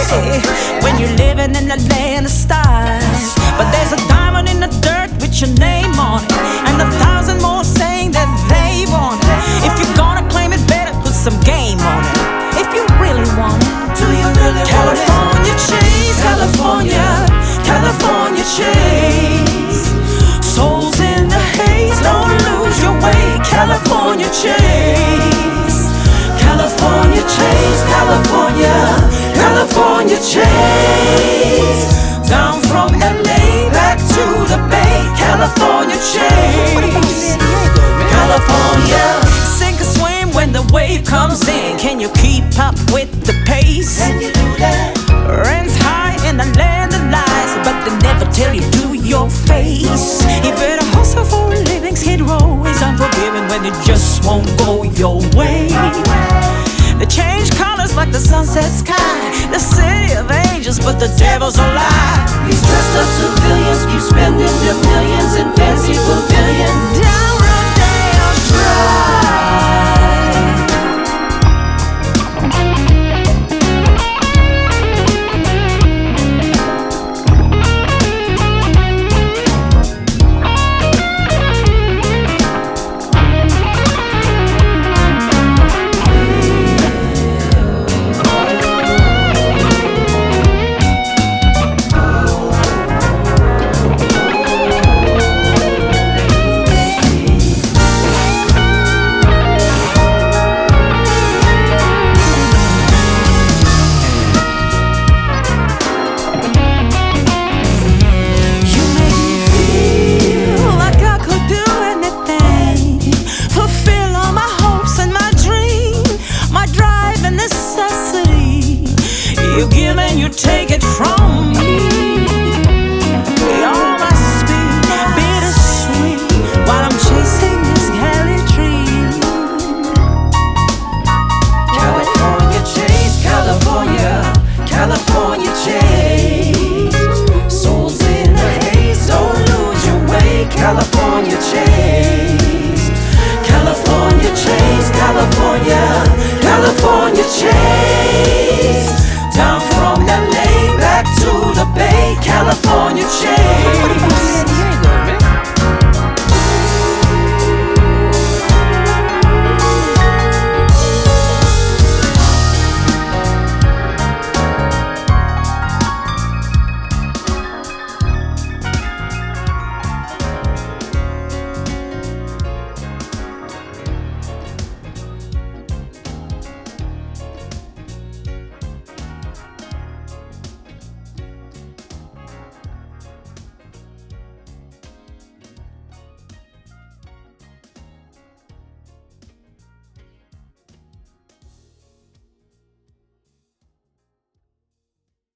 pretty when you're living in the land of stars. But there's a diamond in the dirt with your name on it, and 1,000 more saying that they want it. If you're gonna claim it, better put some game on it. If you really want it, Do you really California chase, California, California chase. Souls in the haze, don't lose your way. California chase, California chase, California, California chase. Down from LA back to the Bay, California chase, California. Sink or swim when the wave comes in. Can you keep up with the pace? Can you do that? Rents high in the land of lies, but they never tell you to your face. You better hustle for a living. Skid Row is unforgiving when it just won't go your way. They change colors like the sunset sky, the city of angels, but the devil's a lie. These dressed up civilians keep spending their millions in fancy pavilions.